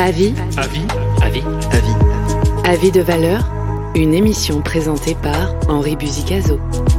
Avis. Avis de valeur, une émission présentée par Henri Buzicazo.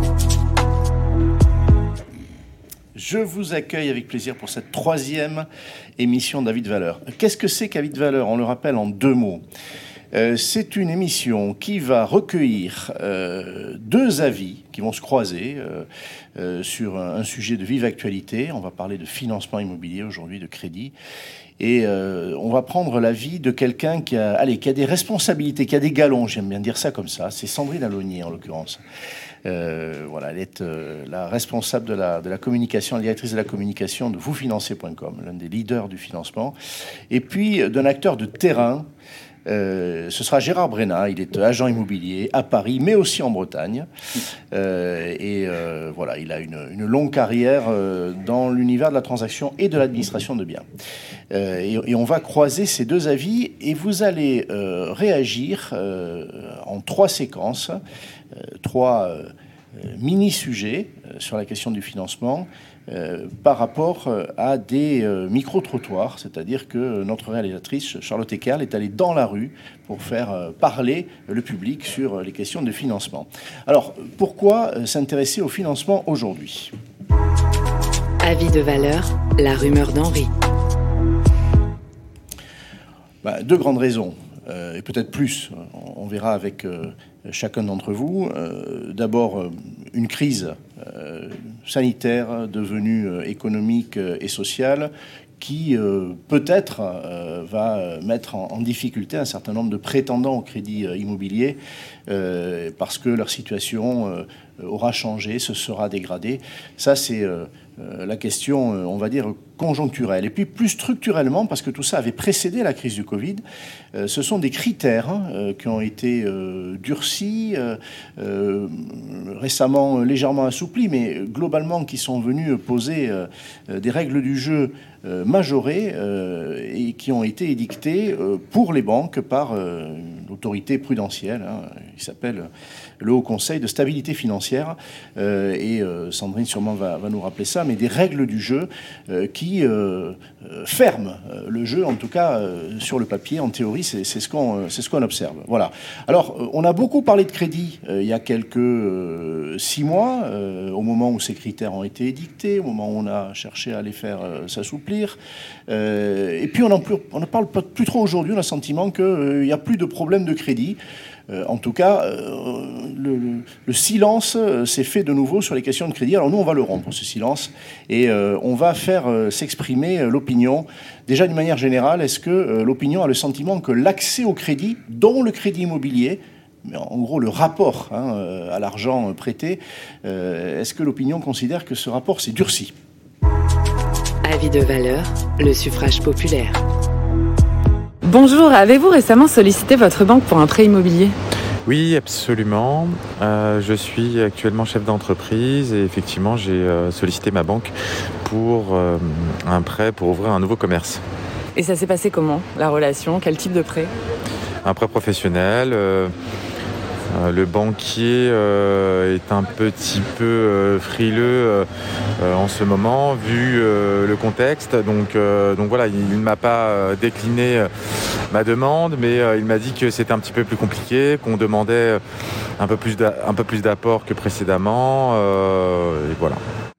Je vous accueille avec plaisir pour cette troisième émission d'Avis de valeur. Qu'est-ce que c'est qu'Avis de valeur ? On le rappelle en deux mots. C'est une émission qui va recueillir deux avis qui vont se croiser sur un sujet de vive actualité. On va parler de financement immobilier aujourd'hui, de crédit. Et on va prendre l'avis de quelqu'un qui a des responsabilités, qui a des galons, j'aime bien dire ça comme ça. C'est Sandrine Alonier en l'occurrence. Elle est la responsable de la communication, la directrice de la communication de vousfinancer.com, l'un des leaders du financement. Et puis d'un acteur de terrain. Ce sera Gérard Brenna, il est agent immobilier à Paris, mais aussi en Bretagne. Il a une longue carrière dans l'univers de la transaction et de l'administration de biens. Et on va croiser ces deux avis et vous allez réagir en trois séquences, trois mini-sujets sur la question du financement. Par rapport à des micro-trottoirs, c'est-à-dire que notre réalisatrice Charlotte Ekerl est allée dans la rue pour faire parler le public sur les questions de financement. Alors, pourquoi s'intéresser au financement aujourd'hui ? Avis de valeur, la rumeur d'Henri. Deux grandes raisons, et peut-être plus, on verra avec chacun d'entre vous. D'abord, une crise sanitaire devenue économique et sociale qui peut-être va mettre en difficulté un certain nombre de prétendants au crédit immobilier parce que leur situation aura changé, se sera dégradée. Ça, c'est la question, on va dire, conjoncturelle. Et puis plus structurellement, parce que tout ça avait précédé la crise du Covid, ce sont des critères qui ont été durcis, récemment légèrement assouplis, mais globalement qui sont venus poser des règles du jeu majorées et qui ont été édictées pour les banques par l'autorité prudentielle, qui s'appelle le Haut Conseil de stabilité financière, et Sandrine sûrement va nous rappeler ça, mais des règles du jeu qui ferment le jeu, en tout cas sur le papier, en théorie, c'est ce qu'on observe. Voilà. Alors, on a beaucoup parlé de crédit il y a quelques 6 mois, au moment où ces critères ont été édictés, au moment où on a cherché à les faire s'assouplir, et puis on ne parle plus trop aujourd'hui, on a le sentiment qu'il n'y a plus de problème de crédit. En tout cas, le silence s'est fait de nouveau sur les questions de crédit. Alors nous, on va le rompre, ce silence, et on va faire s'exprimer l'opinion. Déjà, d'une manière générale, est-ce que l'opinion a le sentiment que l'accès au crédit, dont le crédit immobilier, mais en gros le rapport à l'argent prêté, est-ce que l'opinion considère que ce rapport s'est durci ? Avis de valeur, le suffrage populaire. Bonjour, avez-vous récemment sollicité votre banque pour un prêt immobilier ? Oui, absolument. Je suis actuellement chef d'entreprise et effectivement, j'ai sollicité ma banque pour un prêt pour ouvrir un nouveau commerce. Et ça s'est passé comment, la relation ? Quel type de prêt ? Un prêt professionnel. Le banquier est un petit peu frileux en ce moment, vu le contexte. Donc voilà, il ne m'a pas décliné ma demande, mais il m'a dit que c'était un petit peu plus compliqué, qu'on demandait un peu plus d'apport que précédemment. Et voilà.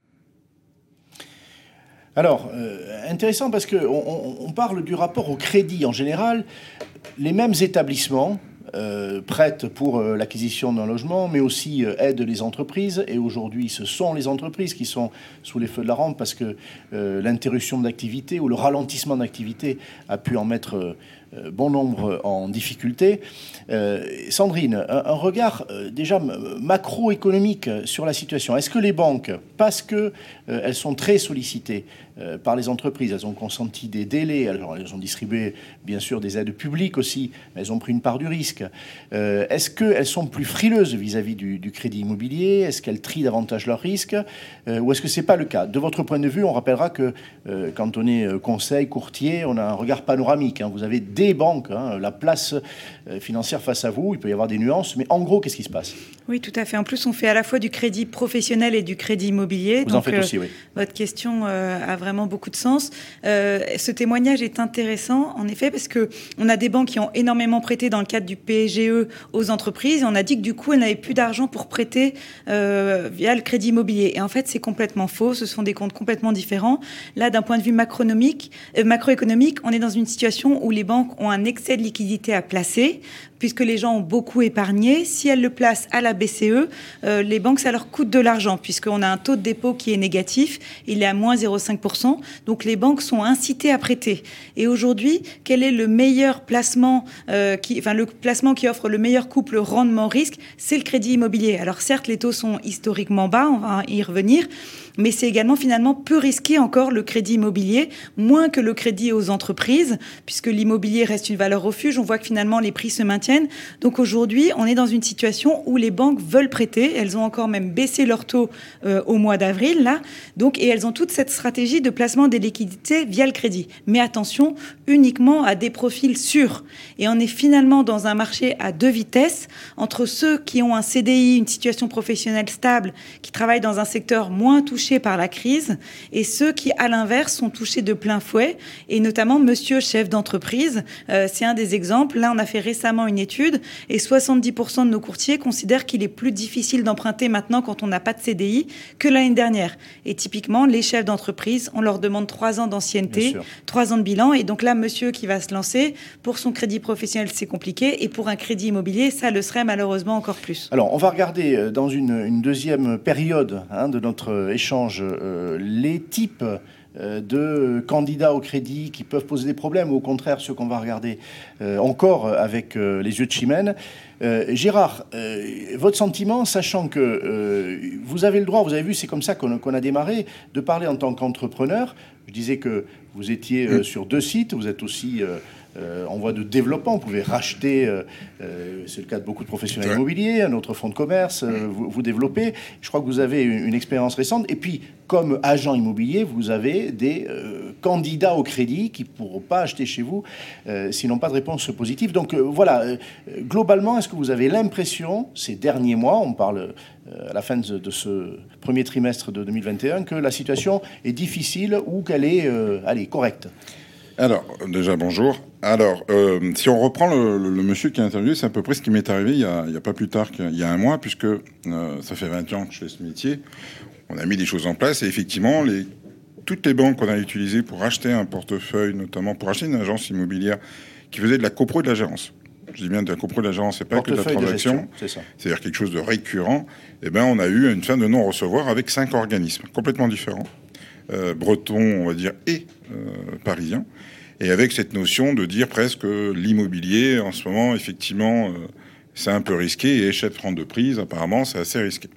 Alors, intéressant parce qu'on parle du rapport au crédit. En général, les mêmes établissements prêtent pour l'acquisition d'un logement, mais aussi aident les entreprises. Et aujourd'hui, ce sont les entreprises qui sont sous les feux de la rampe parce que l'interruption d'activité ou le ralentissement d'activité a pu en mettre bon nombre en difficulté. Sandrine, un regard déjà macroéconomique sur la situation. Est-ce que les banques, parce qu'elles sont très sollicitées par les entreprises, elles ont consenti des délais, alors elles ont distribué bien sûr des aides publiques aussi, mais elles ont pris une part du risque. Est-ce qu'elles sont plus frileuses vis-à-vis du crédit immobilier ? Est-ce qu'elles trient davantage leurs risques ? Ou est-ce que ce n'est pas le cas ? De votre point de vue, on rappellera que quand on est conseil, courtier, on a un regard panoramique. Vous avez des banques, la place financière face à vous. Il peut y avoir des nuances, mais en gros, qu'est-ce qui se passe? Oui, tout à fait. En plus, on fait à la fois du crédit professionnel et du crédit immobilier. Vous en faites aussi, oui. Votre question a vraiment beaucoup de sens. Ce témoignage est intéressant, en effet, parce qu'on a des banques qui ont énormément prêté dans le cadre du PGE aux entreprises. Et on a dit que du coup, elles n'avaient plus d'argent pour prêter via le crédit immobilier. Et en fait, c'est complètement faux. Ce sont des comptes complètement différents. Là, d'un point de vue macroéconomique, on est dans une situation où les banques ont un excès de liquidité à placer, puisque les gens ont beaucoup épargné. Si elles le placent à la BCE, les banques, ça leur coûte de l'argent, puisqu'on a un taux de dépôt qui est négatif, il est à moins 0,5%, donc les banques sont incitées à prêter. Et aujourd'hui, quel est le meilleur placement, le placement qui offre le meilleur couple rendement-risque? C'est le crédit immobilier. Alors certes, les taux sont historiquement bas, on va y revenir, mais c'est également finalement peu risqué encore le crédit immobilier, moins que le crédit aux entreprises, puisque l'immobilier reste une valeur refuge. On voit que finalement les prix se maintiennent. Donc aujourd'hui, on est dans une situation où les banques veulent prêter. Elles ont encore même baissé leur taux au mois d'avril, là. Donc, et elles ont toute cette stratégie de placement des liquidités via le crédit. Mais attention, uniquement à des profils sûrs. Et on est finalement dans un marché à deux vitesses, entre ceux qui ont un CDI, une situation professionnelle stable, qui travaillent dans un secteur moins touché par la crise, et ceux qui, à l'inverse, sont touchés de plein fouet, et notamment monsieur chef d'entreprise. C'est un des exemples. Là, on a fait récemment une étude, et 70% de nos courtiers considèrent qu'il est plus difficile d'emprunter maintenant quand on n'a pas de CDI que l'année dernière. Et typiquement, les chefs d'entreprise, on leur demande 3 ans d'ancienneté, 3 ans de bilan, et donc là, monsieur qui va se lancer, pour son crédit professionnel, c'est compliqué, et pour un crédit immobilier, ça le serait malheureusement encore plus. Alors, on va regarder dans une deuxième période de notre échange les types de candidats au crédit qui peuvent poser des problèmes, ou au contraire ceux qu'on va regarder encore avec les yeux de Chimène. Gérard, votre sentiment, sachant que vous avez le droit, vous avez vu, c'est comme ça qu'on a démarré, de parler en tant qu'entrepreneur. Je disais que vous étiez sur 2 sites, vous êtes aussi en voie de développement, vous pouvez racheter, c'est le cas de beaucoup de professionnels immobiliers, un autre fonds de commerce, vous développez. Je crois que vous avez une expérience récente. Et puis, comme agent immobilier, vous avez des candidats au crédit qui ne pourront pas acheter chez vous s'ils n'ont pas de réponse positive. Donc voilà, globalement, est-ce que vous avez l'impression, ces derniers mois, on parle à la fin de ce premier trimestre de 2021, que la situation est difficile ou qu'elle est correcte? Alors, déjà, bonjour. Alors, si on reprend le monsieur qui a interviewé, c'est à peu près ce qui m'est arrivé il y a pas plus tard qu'il y a un mois, puisque ça fait 20 ans que je fais ce métier. On a mis des choses en place et effectivement, toutes les banques qu'on a utilisées pour acheter un portefeuille, notamment pour acheter une agence immobilière qui faisait de la copro et de la gérance. Je dis bien de la copro et de la gérance, c'est pas que de la transaction, c'est-à-dire quelque chose de récurrent. Eh ben, on a eu une fin de non-recevoir avec 5 organismes complètement différents. Bretons, on va dire, et parisiens, et avec cette notion de dire presque l'immobilier, en ce moment, effectivement, c'est un peu risqué, et chef de prise, apparemment, c'est assez risqué.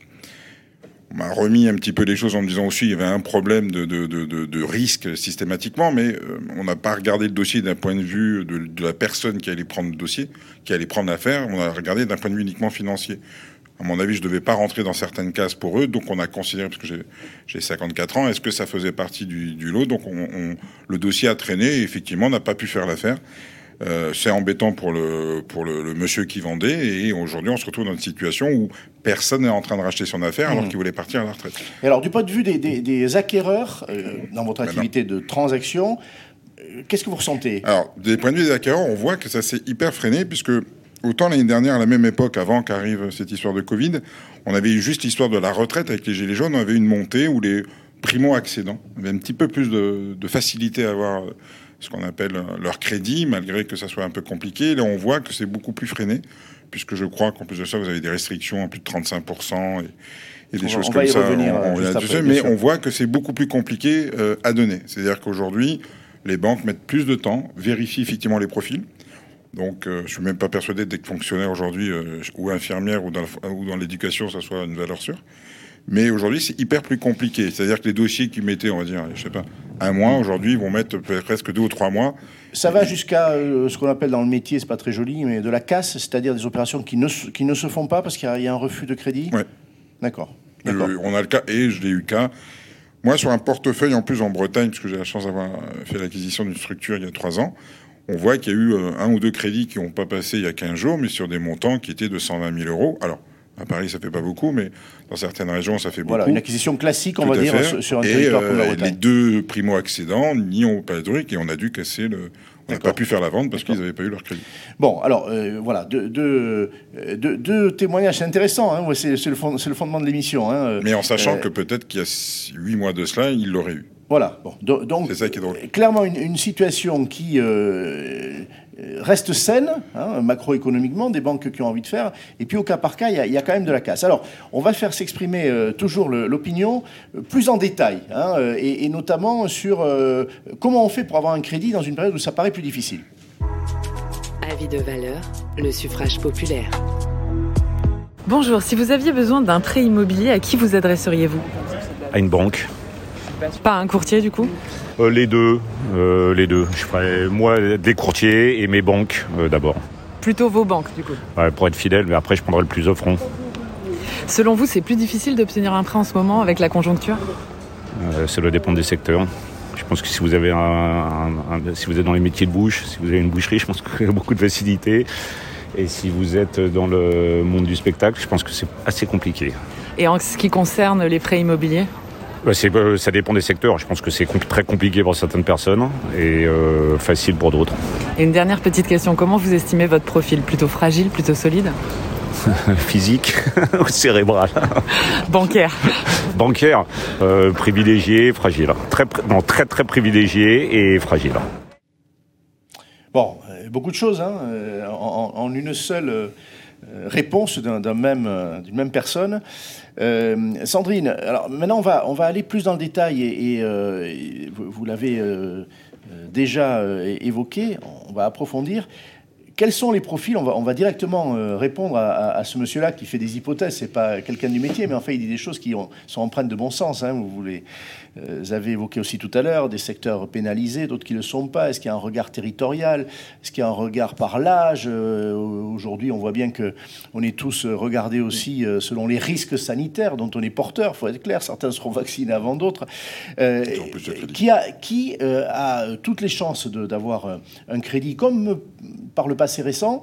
On m'a remis un petit peu les choses en me disant aussi qu'il y avait un problème de risque systématiquement, mais on n'a pas regardé le dossier d'un point de vue de la personne qui allait prendre le dossier, qui allait prendre l'affaire, on a regardé d'un point de vue uniquement financier. À mon avis, je ne devais pas rentrer dans certaines cases pour eux, donc on a considéré, parce que j'ai 54 ans, est-ce que ça faisait partie du lot? Donc le dossier a traîné et effectivement, on n'a pas pu faire l'affaire. C'est embêtant pour le monsieur qui vendait, et aujourd'hui, on se retrouve dans une situation où personne n'est en train de racheter son affaire alors qu'il voulait partir à la retraite. Et alors, du point de vue des acquéreurs, dans votre activité de transaction, qu'est-ce que vous ressentez? Alors, des points de vue des acquéreurs, on voit que ça s'est hyper freiné, puisque autant l'année dernière, à la même époque, avant qu'arrive cette histoire de Covid, on avait eu juste l'histoire de la retraite avec les gilets jaunes, on avait une montée où les primo-accédants avaient un petit peu plus de facilité à avoir ce qu'on appelle leur crédit, malgré que ça soit un peu compliqué. Là, on voit que c'est beaucoup plus freiné, puisque je crois qu'en plus de ça, vous avez des restrictions à plus de 35% et des choses comme ça. Mais on voit que c'est beaucoup plus compliqué à donner. C'est-à-dire qu'aujourd'hui, les banques mettent plus de temps, vérifient effectivement les profils. Donc, je suis même pas persuadé d'être fonctionnaire aujourd'hui ou infirmière ou dans l'éducation, ça soit une valeur sûre. Mais aujourd'hui, c'est hyper plus compliqué. C'est-à-dire que les dossiers qui mettaient, on va dire, je sais pas, 1 mois, aujourd'hui, ils vont mettre presque 2 ou 3 mois. Ça va jusqu'à ce qu'on appelle dans le métier, c'est pas très joli, mais de la casse, c'est-à-dire des opérations qui ne se font pas parce qu'il y a un refus de crédit. Ouais. D'accord. On a le cas, et je l'ai eu cas. Moi, sur un portefeuille, en plus en Bretagne, puisque j'ai la chance d'avoir fait l'acquisition d'une structure il y a 3 ans, on voit qu'il y a eu un ou deux crédits qui n'ont pas passé il y a 15 jours, mais sur des montants qui étaient de 120 000 euros. Alors, à Paris, ça fait pas beaucoup, mais dans certaines régions, ça fait beaucoup. Voilà, une acquisition classique, on va dire, sur un territoire comme la Bretagne. Les deux primo-accédants n'y ont pas de truc et on a dû casser le... On n'a pas pu faire la vente parce qu'ils n'avaient pas eu leur crédit. Bon, alors, voilà, deux témoignages intéressants. Hein, c'est le fondement de l'émission. Hein, mais en sachant que peut-être qu'il y a 8 mois de cela, ils l'auraient eu. Voilà. Bon, donc, c'est ça qui est drôle. Clairement, une situation qui reste saine, hein, macroéconomiquement, des banques qui ont envie de faire. Et puis, au cas par cas, il y a quand même de la casse. Alors, on va faire s'exprimer toujours l'opinion plus en détail, hein, et notamment sur comment on fait pour avoir un crédit dans une période où ça paraît plus difficile. Avis de valeur, le suffrage populaire. Bonjour, si vous aviez besoin d'un prêt immobilier, à qui vous adresseriez-vous ? À une banque. Pas un courtier du coup ? Les deux. Je ferais, moi, des courtiers et mes banques d'abord. Plutôt vos banques du coup ? Ouais, pour être fidèle, mais après je prendrai le plus offrant. Selon vous, c'est plus difficile d'obtenir un prêt en ce moment avec la conjoncture ? Ça doit dépendre des secteurs. Je pense que si vous avez si vous êtes dans les métiers de bouche, si vous avez une boucherie, je pense qu'il y a beaucoup de facilité. Et si vous êtes dans le monde du spectacle, je pense que c'est assez compliqué. Et en ce qui concerne les prêts immobiliers ? Ça dépend des secteurs. Je pense que c'est très compliqué pour certaines personnes et facile pour d'autres. Et une dernière petite question. Comment vous estimez votre profil ? Plutôt fragile, plutôt solide ? Physique ou cérébral ? Bancaire. Bancaire, privilégié, fragile. Très très privilégié et fragile. Bon, beaucoup de choses hein, en une seule réponse d'une même personne. Sandrine, alors maintenant on va aller plus dans le détail et vous l'avez déjà évoqué, on va approfondir. Quels sont les profils ? On va directement répondre à ce monsieur-là qui fait des hypothèses. C'est pas quelqu'un du métier, mais en fait il dit des choses qui sont empreintes de bon sens. Hein. Vous avez évoqué aussi tout à l'heure des secteurs pénalisés, d'autres qui ne le sont pas. Est-ce qu'il y a un regard territorial ? Est-ce qu'il y a un regard par l'âge ? Aujourd'hui, on voit bien que on est tous regardés aussi selon les risques sanitaires dont on est porteur. Il faut être clair, certains seront vaccinés avant d'autres. Qui a toutes les chances d'avoir un crédit comme par le passé récent,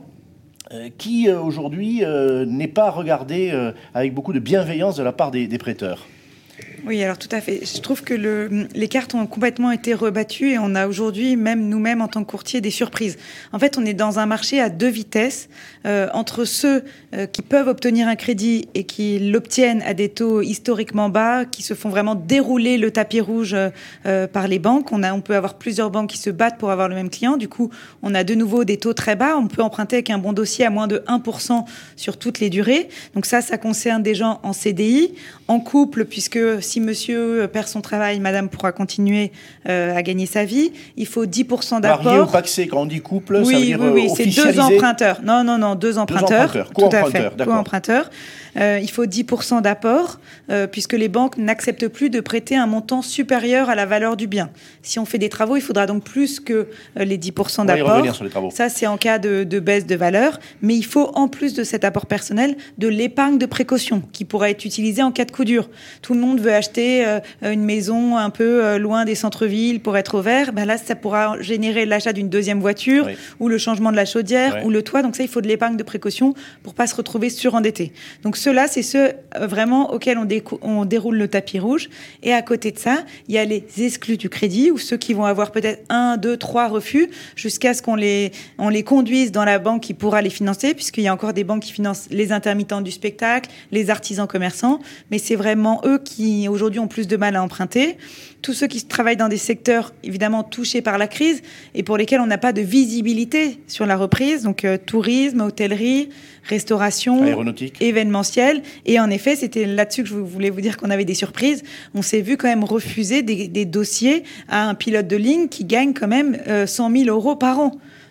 qui aujourd'hui n'est pas regardé avec beaucoup de bienveillance de la part des prêteurs. Oui, alors tout à fait. Je trouve que les cartes ont complètement été rebattues et on a aujourd'hui, même nous-mêmes en tant que courtier, des surprises. En fait, on est dans un marché à deux vitesses, entre ceux qui peuvent obtenir un crédit et qui l'obtiennent à des taux historiquement bas, qui se font vraiment dérouler le tapis rouge par les banques. On peut avoir plusieurs banques qui se battent pour avoir le même client. Du coup, on a de nouveau des taux très bas. On peut emprunter avec un bon dossier à moins de 1% sur toutes les durées. Donc ça concerne des gens en CDI, en couple, puisque si monsieur perd son travail, madame pourra continuer à gagner sa vie. Il faut 10% d'apport. Marié ou pacsé, quand on dit couple, oui, ça veut dire oui, c'est officialisé. deux emprunteurs. Non, deux emprunteurs. Co-emprunteurs, d'accord. Co-emprunteurs. Il faut 10% d'apport, puisque les banques n'acceptent plus de prêter un montant supérieur à la valeur du bien. Si on fait des travaux, il faudra donc plus que les 10% d'apport. On va y revenir sur les travaux. Ça, c'est en cas de baisse de valeur. Mais il faut, en plus de cet apport personnel, de l'épargne de précaution, qui pourra être utilisée en cas de coup dur. Tout le monde veut acheter une maison un peu loin des centres-villes pour être au vert. Ben là, ça pourra générer l'achat d'une deuxième voiture, oui, ou le changement de la chaudière, oui, ou le toit. Donc ça, il faut de l'épargne de précaution pour pas se retrouver surendetté. Donc ceux-là, c'est ceux vraiment auxquels on déroule le tapis rouge. Et à côté de ça, il y a les exclus du crédit, ou ceux qui vont avoir peut-être 1, 2, 3 refus, jusqu'à ce qu'on les conduise dans la banque qui pourra les financer, puisqu'il y a encore des banques qui financent les intermittents du spectacle, les artisans commerçants. Mais c'est vraiment eux qui, aujourd'hui, ont plus de mal à emprunter. Tous ceux qui travaillent dans des secteurs, évidemment, touchés par la crise et pour lesquels on n'a pas de visibilité sur la reprise, donc tourisme, hôtellerie, restauration, aéronautique, événementiel. Et en effet, c'était là-dessus que je voulais vous dire qu'on avait des surprises. On s'est vu quand même refuser des dossiers à un pilote de ligne qui gagne quand même 100 000 euros par an.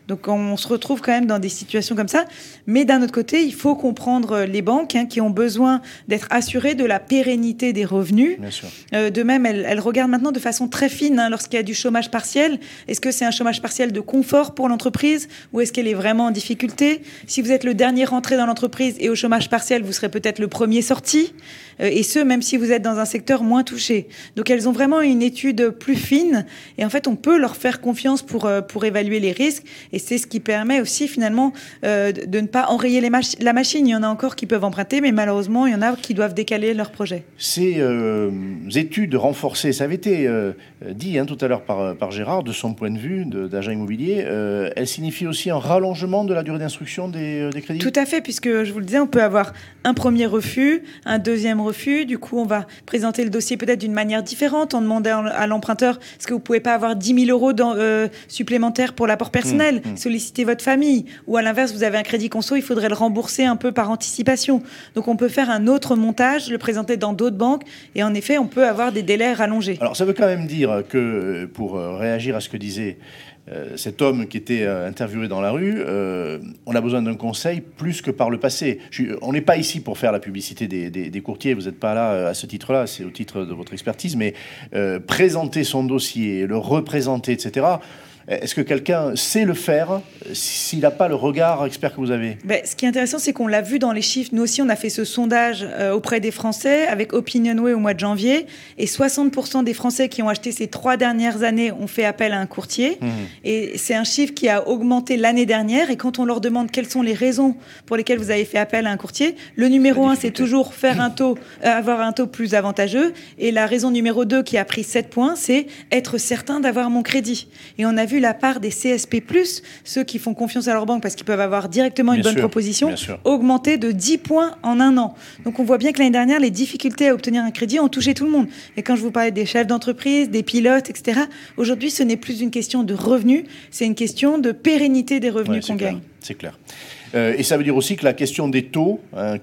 Donc on se retrouve quand même dans des situations comme ça. Mais d'un autre côté, il faut comprendre les banques qui ont besoin d'être assurées de la pérennité des revenus. Bien sûr. De même, elles regardent maintenant de façon très fine lorsqu'il y a du chômage partiel. Est-ce que c'est un chômage partiel de confort pour l'entreprise ou est-ce qu'elle est vraiment en difficulté? Si vous êtes le dernier rentré dans l'entreprise et au chômage partiel, vous serez peut-être le premier sorti. Et ce, même si vous êtes dans un secteur moins touché. Donc elles ont vraiment une étude plus fine et en fait on peut leur faire confiance pour évaluer les risques et c'est ce qui permet aussi finalement de ne pas enrayer la machine. Il y en a encore qui peuvent emprunter mais malheureusement il y en a qui doivent décaler leur projet. Ces études renforcées, ça avait été dit tout à l'heure par Gérard, de son point de vue d'agent immobilier, elles signifient aussi un rallongement de la durée d'instruction des crédits? Tout à fait, puisque je vous le disais, on peut avoir un premier refus, un deuxième refus. Du coup, on va présenter le dossier peut-être d'une manière différente. On demande à l'emprunteur, est-ce que vous ne pouvez pas avoir 10 000 € supplémentaires pour l'apport personnel, solliciter votre famille. Ou à l'inverse, vous avez un crédit conso, il faudrait le rembourser un peu par anticipation. Donc, on peut faire un autre montage, le présenter dans d'autres banques. Et en effet, on peut avoir des délais rallongés. Alors, ça veut quand même dire que, pour réagir à ce que disait cet homme qui était interviewé dans la rue, on a besoin d'un conseil plus que par le passé. On n'est pas ici pour faire la publicité des courtiers, vous n'êtes pas là à ce titre-là, c'est au titre de votre expertise, mais présenter son dossier, le représenter, etc., est-ce que quelqu'un sait le faire s'il n'a pas le regard expert que vous avez? Ce qui est intéressant, c'est qu'on l'a vu dans les chiffres. Nous aussi, on a fait ce sondage auprès des Français avec Opinionway au mois de janvier. Et 60% des Français qui ont acheté ces 3 dernières années ont fait appel à un courtier. Et c'est un chiffre qui a augmenté l'année dernière. Et quand on leur demande quelles sont les raisons pour lesquelles vous avez fait appel à un courtier, le numéro 1, c'est toujours faire avoir un taux plus avantageux. Et la raison numéro 2 qui a pris 7 points, c'est être certain d'avoir mon crédit. Et on a vu la part des CSP+, ceux qui font confiance à leur banque parce qu'ils peuvent avoir directement une bonne proposition, augmenter de 10 points en un an. Donc on voit bien que l'année dernière, les difficultés à obtenir un crédit ont touché tout le monde. Et quand je vous parlais des chefs d'entreprise, des pilotes, etc., aujourd'hui, ce n'est plus une question de revenus, c'est une question de pérennité des revenus qu'on gagne. C'est clair. Et ça veut dire aussi que la question des taux,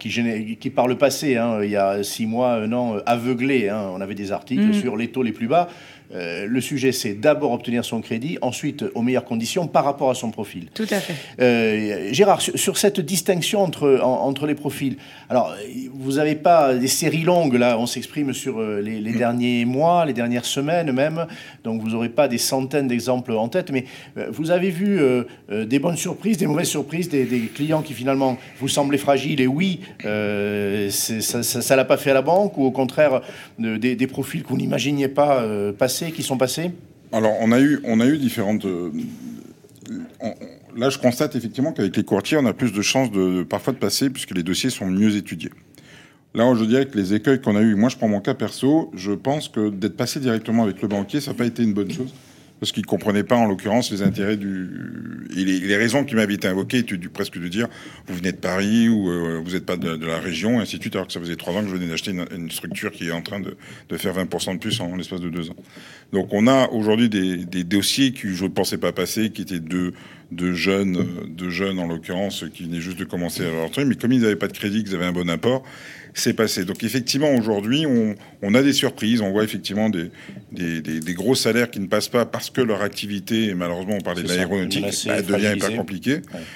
qui par le passé, il y a 6 mois, 1 an, aveuglé, on avait des articles sur les taux les plus bas. Le sujet, c'est d'abord obtenir son crédit, ensuite aux meilleures conditions par rapport à son profil. Tout à fait. Gérard, sur cette distinction entre les profils, alors vous n'avez pas des séries longues, là, on s'exprime sur les derniers mois, les dernières semaines même, donc vous n'aurez pas des centaines d'exemples en tête, mais vous avez vu des bonnes surprises, des mauvaises surprises, des clients qui finalement vous semblaient fragiles, et oui, ça l'a pas fait à la banque, ou au contraire, des profils que vous n'imaginiez pas passer, qui sont passés? Alors, on a eu différentes... là, je constate effectivement qu'avec les courtiers, on a plus de chances parfois de passer, puisque les dossiers sont mieux étudiés. Là, je dirais que les écueils qu'on a eu, moi je prends mon cas perso, je pense que d'être passé directement avec le banquier, ça n'a pas été une bonne chose. Parce qu'il ne comprenait pas, en l'occurrence, les intérêts et les raisons qui m'avaient été invoquées étaient presque de dire vous venez de Paris ou vous n'êtes pas de la région, et ainsi de suite, alors que ça faisait 3 ans que je venais d'acheter une structure qui est en train de faire 20% de plus en l'espace de 2 ans. Donc on a aujourd'hui des dossiers que je ne pensais pas passer, qui étaient de jeunes en l'occurrence, qui venaient juste de commencer à leur truc, mais comme ils n'avaient pas de crédit, qu'ils avaient un bon apport, c'est passé. Donc effectivement, aujourd'hui, on a des surprises. On voit effectivement des gros salaires qui ne passent pas parce que leur activité, et malheureusement, on parlait de l'aéronautique, devient hyper compliquée.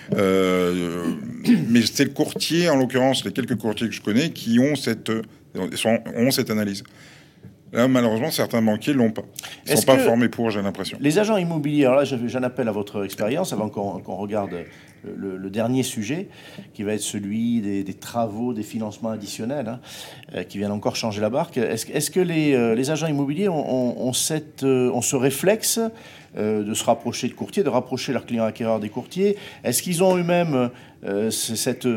Mais c'est le courtier, en l'occurrence, les quelques courtiers que je connais, qui ont cette analyse. Là, malheureusement, certains banquiers ne l'ont pas. Ils ne sont pas formés pour, j'ai l'impression. Les agents immobiliers, alors là, j'en appelle à votre expérience, avant qu'on regarde le dernier sujet, qui va être celui des travaux, des financements additionnels, qui viennent encore changer la barque. Est-ce que les agents immobiliers ont ce réflexe de se rapprocher de courtiers, de rapprocher leurs clients acquéreurs des courtiers? Est-ce qu'ils ont eux-mêmes cette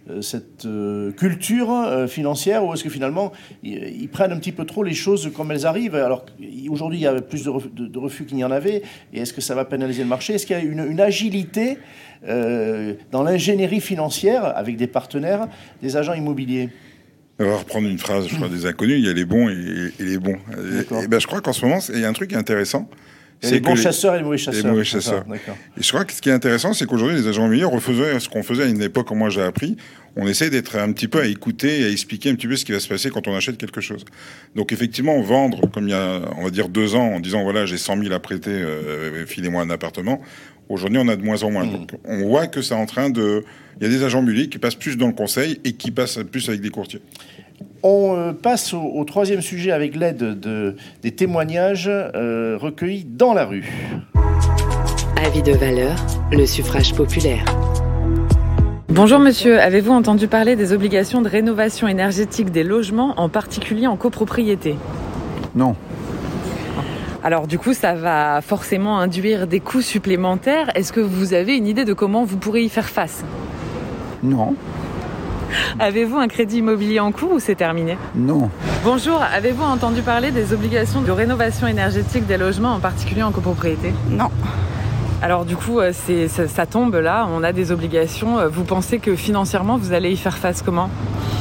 culture financière, ou est-ce que finalement ils prennent un petit peu trop les choses comme elles arrivent? Alors aujourd'hui il y a plus de refus qu'il n'y en avait, et est-ce que ça va pénaliser le marché? Est-ce qu'il y a une agilité dans l'ingénierie financière avec des partenaires des agents immobiliers? On va reprendre une phrase, je crois, des inconnus, il y a les bons et les bons. Et je crois qu'en ce moment, il y a un truc intéressant, C'est les bons chasseurs et les mauvais chasseurs. Les mauvais chasseurs. Et je crois que ce qui est intéressant, c'est qu'aujourd'hui, les agents immobiliers refaisaient ce qu'on faisait à une époque quand moi j'ai appris. On essaie d'être un petit peu à écouter et à expliquer un petit peu ce qui va se passer quand on achète quelque chose. Donc effectivement, vendre, comme il y a, on va dire 2 ans, en disant voilà, j'ai 100 000 à prêter, filez-moi un appartement. Aujourd'hui, on a de moins en moins. Donc on voit que c'est en train de... Il y a des agents immobiliers qui passent plus dans le conseil et qui passent plus avec des courtiers. On passe au troisième sujet avec l'aide des témoignages recueillis dans la rue. Avis de valeur, le suffrage populaire. Bonjour monsieur, avez-vous entendu parler des obligations de rénovation énergétique des logements, en particulier en copropriété ? Non. Alors du coup, ça va forcément induire des coûts supplémentaires. Est-ce que vous avez une idée de comment vous pourrez y faire face ? Non. Avez-vous un crédit immobilier en cours ou c'est terminé ? Non. Bonjour, avez-vous entendu parler des obligations de rénovation énergétique des logements, en particulier en copropriété ? Non. Alors du coup, ça tombe là, on a des obligations. Vous pensez que financièrement, vous allez y faire face comment ?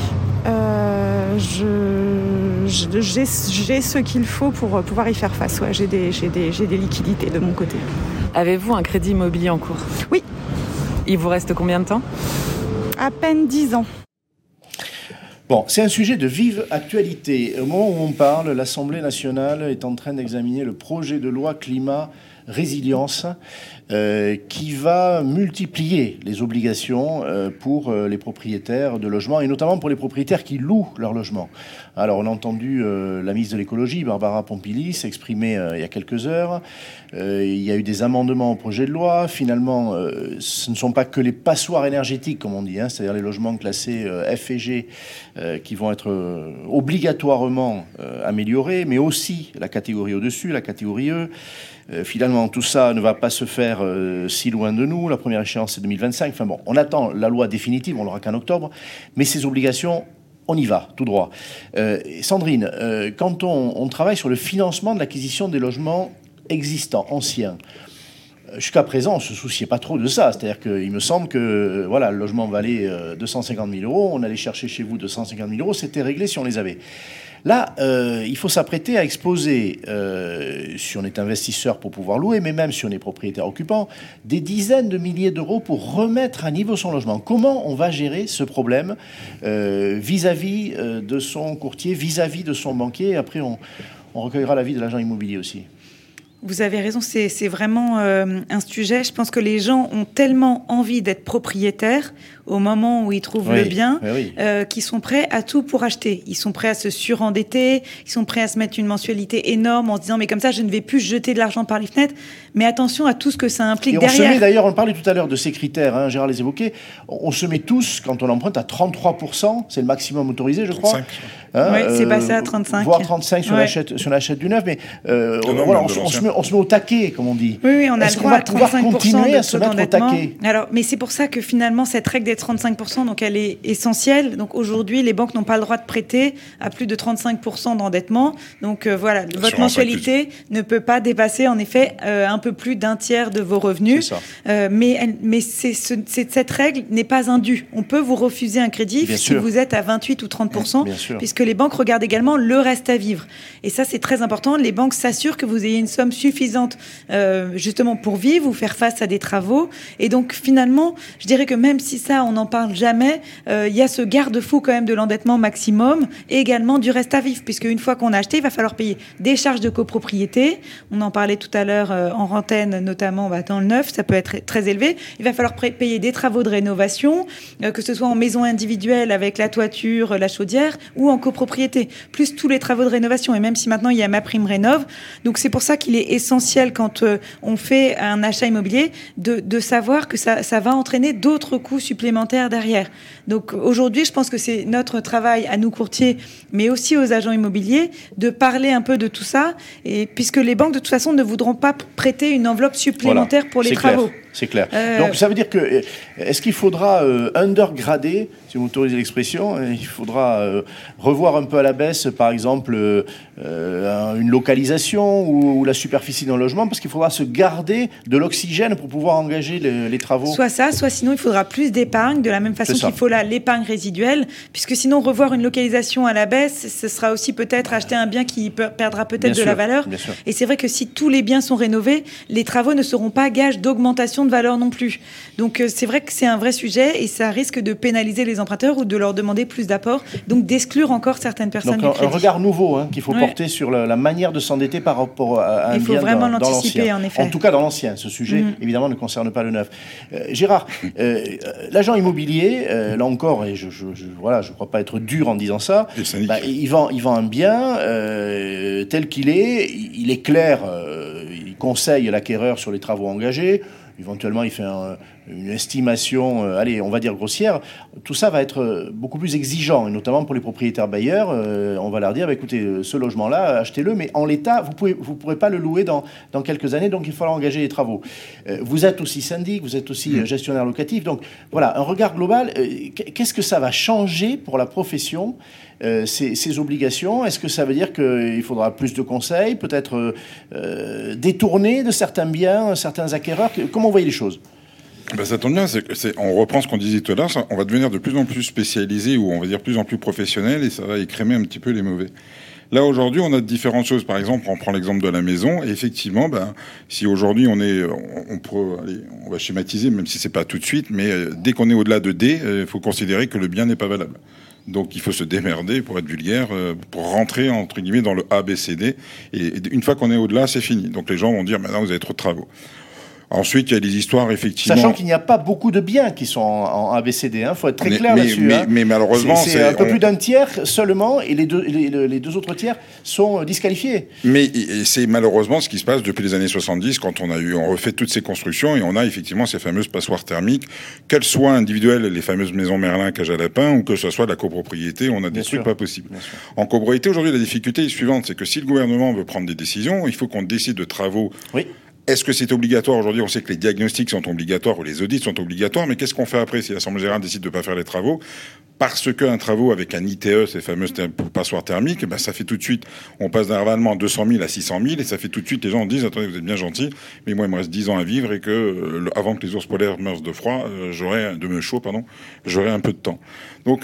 J'ai ce qu'il faut pour pouvoir y faire face. Ouais, j'ai des liquidités de mon côté. Avez-vous un crédit immobilier en cours ? Oui. Il vous reste combien de temps ? À peine 10 ans. Bon, c'est un sujet de vive actualité. Au moment où on parle, l'Assemblée nationale est en train d'examiner le projet de loi climat résilience qui va multiplier les obligations pour les propriétaires de logements et notamment pour les propriétaires qui louent leur logement. Alors on a entendu la ministre de l'écologie, Barbara Pompili, s'exprimer il y a quelques heures. Il y a eu des amendements au projet de loi. Finalement, ce ne sont pas que les passoires énergétiques, comme on dit, c'est-à-dire les logements classés F et G qui vont être obligatoirement améliorés, mais aussi la catégorie au-dessus, la catégorie E. Finalement, tout ça ne va pas se faire si loin de nous. La première échéance, c'est 2025. Enfin bon, on attend la loi définitive, on l'aura qu'en octobre. Mais ces obligations, on y va, tout droit. Sandrine, quand on travaille sur le financement de l'acquisition des logements existants, anciens, jusqu'à présent, on ne se souciait pas trop de ça. C'est-à-dire qu'il me semble que voilà, le logement valait 250 000 €. On allait chercher chez vous 250 000 €. C'était réglé si on les avait. Là, il faut s'apprêter à exposer, si on est investisseur pour pouvoir louer, mais même si on est propriétaire occupant, des dizaines de milliers d'euros pour remettre à niveau son logement. Comment on va gérer ce problème vis-à-vis de son courtier, vis-à-vis de son banquier ? Après, on recueillera l'avis de l'agent immobilier aussi. Vous avez raison, c'est vraiment un sujet. Je pense que les gens ont tellement envie d'être propriétaires au moment où ils trouvent le bien, qu'ils sont prêts à tout pour acheter. Ils sont prêts à se surendetter, ils sont prêts à se mettre une mensualité énorme en se disant mais comme ça je ne vais plus jeter de l'argent par les fenêtres. Mais attention à tout ce que ça implique et derrière. On se met d'ailleurs, on parlait tout à l'heure de ces critères, Gérard les évoquait, on se met tous, quand on emprunte, à 33%, c'est le maximum autorisé je crois. 35. Oui, c'est passé à 35. Voire 35 si on achète du neuf, mais voilà, on se met au taquet, comme on dit. Oui, on a le droit à 35% à se mettre au taquet. Alors, mais c'est pour ça que finalement, cette règle des 35%, donc elle est essentielle. Donc aujourd'hui, les banques n'ont pas le droit de prêter à plus de 35% d'endettement. Donc voilà, votre mensualité ne peut pas dépasser en effet un peu plus d'un tiers de vos revenus. Mais cette règle n'est pas indue. On peut vous refuser un crédit si vous êtes à 28 ou 30%, puisque les banques regardent également le reste à vivre. Et ça, c'est très important. Les banques s'assurent que vous ayez une somme suffisante justement pour vivre ou faire face à des travaux. Et donc finalement, je dirais que même si ça, on n'en parle jamais, il y a ce garde-fou quand même de l'endettement maximum et également du reste à vivre, puisque une fois qu'on a acheté, il va falloir payer des charges de copropriété. On en parlait tout à l'heure en antenne, notamment dans le neuf, ça peut être très élevé. Il va falloir payer des travaux de rénovation, que ce soit en maison individuelle avec la toiture, la chaudière, ou en copropriété, plus tous les travaux de rénovation. Et même si maintenant il y a MaPrimeRénov', donc c'est pour ça qu'il est essentiel quand on fait un achat immobilier de savoir que ça va entraîner d'autres coûts supplémentaires derrière. Donc aujourd'hui, je pense que c'est notre travail à nous courtiers, mais aussi aux agents immobiliers, de parler un peu de tout ça, et puisque les banques de toute façon ne voudront pas prêter une enveloppe supplémentaire pour les travaux. C'est clair. Donc ça veut dire que, est-ce qu'il faudra undergrader, si vous m'autorisez l'expression, il faudra revoir un peu à la baisse, par exemple, une localisation ou la superficie d'un logement, parce qu'il faudra se garder de l'oxygène pour pouvoir engager les travaux. Soit ça, soit sinon il faudra plus d'épargne, de la même façon qu'il faut l'épargne résiduelle, puisque sinon revoir une localisation à la baisse, ce sera aussi peut-être acheter un bien qui perdra peut-être de la valeur. Et c'est vrai que si tous les biens sont rénovés, les travaux ne seront pas gage d'augmentation de valeur non plus. Donc c'est vrai que c'est un vrai sujet et ça risque de pénaliser les emprunteurs ou de leur demander plus d'apports, donc d'exclure encore certaines personnes du crédit. Un regard nouveau qu'il faut porter sur la manière de s'endetter par rapport à un bien dans l'ancien. Il faut vraiment l'anticiper, en effet. En tout cas dans l'ancien. Ce sujet, évidemment, ne concerne pas le neuf. Gérard, l'agent immobilier, là encore, et je crois pas être dur en disant ça, il vend un bien tel qu'il est, il est clair, il conseille l'acquéreur sur les travaux engagés, éventuellement il fait une estimation, on va dire grossière. Tout ça va être beaucoup plus exigeant, et notamment pour les propriétaires bailleurs. On va leur dire, écoutez, ce logement-là, achetez-le, mais en l'état, vous pourrez pas le louer dans quelques années, donc il faudra engager les travaux. Vous êtes aussi syndic, vous êtes aussi gestionnaire locatif, donc voilà, un regard global. Qu'est-ce que ça va changer pour la profession, ces obligations? Est-ce que ça veut dire qu'il faudra plus de conseils, peut-être détourner de certains biens, certains acquéreurs? Comment vous voyez les choses? Ça tombe bien, on reprend ce qu'on disait tout à l'heure, on va devenir de plus en plus spécialisé, ou on va dire plus en plus professionnel, et ça va écrémer un petit peu les mauvais. Là, aujourd'hui, on a différentes choses. Par exemple, on prend l'exemple de la maison, et effectivement, si aujourd'hui on va schématiser, même si c'est pas tout de suite, mais dès qu'on est au-delà de D, il faut considérer que le bien n'est pas valable. Donc, il faut se démerder, pour être vulgaire, pour rentrer, entre guillemets, dans le A, B, C, D. Et une fois qu'on est au-delà, c'est fini. Donc, les gens vont dire, maintenant, vous avez trop de travaux. Ensuite, il y a des histoires, effectivement... Sachant qu'il n'y a pas beaucoup de biens qui sont en ABCD, faut être très clair là-dessus. Mais malheureusement... C'est un peu plus d'un tiers seulement, et les deux autres tiers sont disqualifiés. Mais c'est malheureusement ce qui se passe depuis les années 70, quand on refait toutes ces constructions, et on a effectivement ces fameuses passoires thermiques, qu'elles soient individuelles, les fameuses maisons Merlin, cage à lapin, ou que ce soit de la copropriété, on a des trucs pas possibles. En copropriété, aujourd'hui, la difficulté est suivante, c'est que si le gouvernement veut prendre des décisions, il faut qu'on décide de travaux... Oui. Est-ce que c'est obligatoire? Aujourd'hui, on sait que les diagnostics sont obligatoires ou les audits sont obligatoires, mais qu'est-ce qu'on fait après si l'Assemblée générale décide de ne pas faire les travaux? Parce qu'un travaux avec un ITE, ces fameuses passoires thermiques, ça fait tout de suite, on passe d'un ravalement à 200 000 à 600 000, et ça fait tout de suite, les gens disent, attendez, vous êtes bien gentils, mais moi, il me reste 10 ans à vivre, et que, avant que les ours polaires meurent de froid, j'aurai un peu de temps. Donc,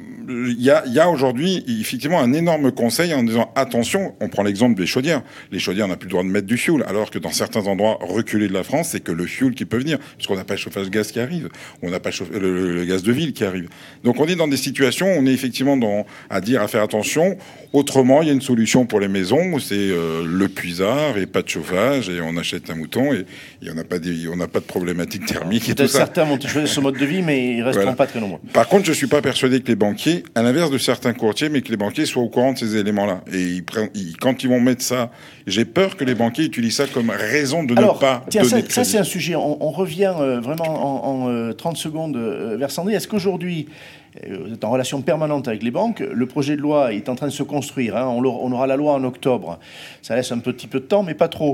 il y a aujourd'hui, effectivement, un énorme conseil en disant, attention, on prend l'exemple des chaudières. Les chaudières, on n'a plus le droit de mettre du fioul, alors que dans certains endroits reculés de la France, c'est que le fioul qui peut venir, parce qu'on n'a pas le chauffage gaz qui arrive, on n'a pas le gaz de ville qui arrive. Donc, on est dans des situations, on est effectivement à faire attention. Autrement, il y a une solution pour les maisons, où c'est le puisard et pas de chauffage, et on achète un mouton, et on n'a pas de problématique thermique et tout ça. Certains vont choisir ce mode de vie, mais ils resteront pas très nombreux. Par contre, je suis pas persuadé que les banquiers, à l'inverse de certains courtiers, mais que les banquiers soient au courant de ces éléments-là. Et quand ils vont mettre ça, j'ai peur que les banquiers utilisent ça comme raison de ne pas donner de crédit. Ça, c'est un sujet. On revient vraiment en 30 secondes vers Sandrine. Est-ce qu'aujourd'hui, vous êtes en relation permanente avec les banques, le projet de loi est en train de se construire, on aura la loi en octobre, ça laisse un petit peu de temps, mais pas trop.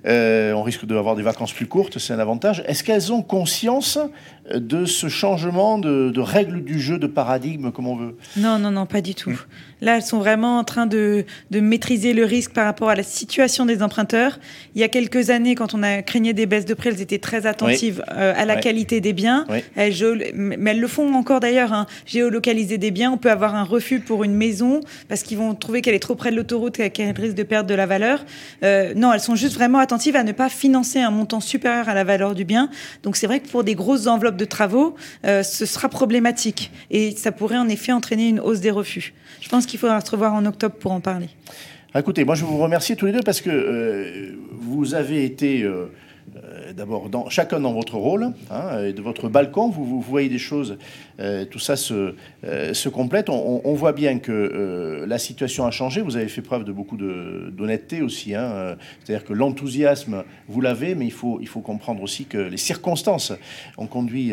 On risque d'avoir des vacances plus courtes, c'est un avantage. Est-ce qu'elles ont conscience de ce changement de règles du jeu, de paradigme, comme on veut? Non, pas du tout. Là, elles sont vraiment en train de maîtriser le risque par rapport à la situation des emprunteurs. Il y a quelques années, quand on a craigné des baisses de prix, elles étaient très attentives à la qualité des biens. Mais elles le font encore d'ailleurs. Géolocaliser des biens, on peut avoir un refus pour une maison parce qu'ils vont trouver qu'elle est trop près de l'autoroute et qu'elle risque de perdre de la valeur. Non, elles sont juste vraiment attentives à ne pas financer un montant supérieur à la valeur du bien. Donc c'est vrai que pour des grosses enveloppes de travaux, ce sera problématique et ça pourrait en effet entraîner une hausse des refus. Je pense qu'il faudra se revoir en octobre pour en parler. Écoutez, moi je vous remercie tous les deux parce que vous avez été... d'abord, chacun dans votre rôle, et de votre balcon, vous voyez des choses, tout ça se complète. On voit bien que la situation a changé. Vous avez fait preuve de beaucoup d'honnêteté aussi. C'est-à-dire que l'enthousiasme, vous l'avez, mais il faut comprendre aussi que les circonstances ont conduit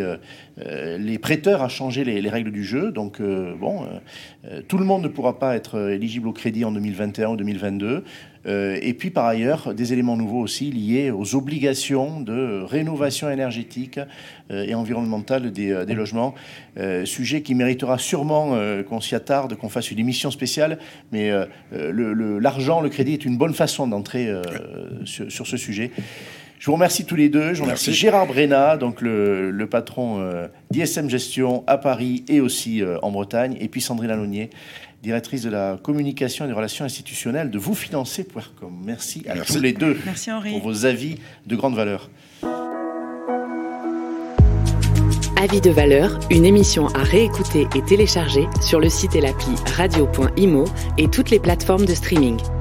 les prêteurs à changer les règles du jeu. Donc, tout le monde ne pourra pas être éligible au crédit en 2021 ou 2022. Et puis par ailleurs, des éléments nouveaux aussi liés aux obligations de rénovation énergétique et environnementale des logements. Sujet qui méritera sûrement qu'on s'y attarde, qu'on fasse une émission spéciale, mais l'argent, le crédit est une bonne façon d'entrer sur ce sujet. Je vous remercie tous les deux. Je vous remercie Gérard Brenna, donc le patron d'ISM Gestion à Paris et aussi en Bretagne, et puis Sandrine Alonier, directrice de la communication et des relations institutionnelles de Vous Financer.com. Merci à tous les deux. Merci Henri. Pour vos avis de grande valeur. Avis de valeur, une émission à réécouter et télécharger sur le site et l'appli radio.imo et toutes les plateformes de streaming.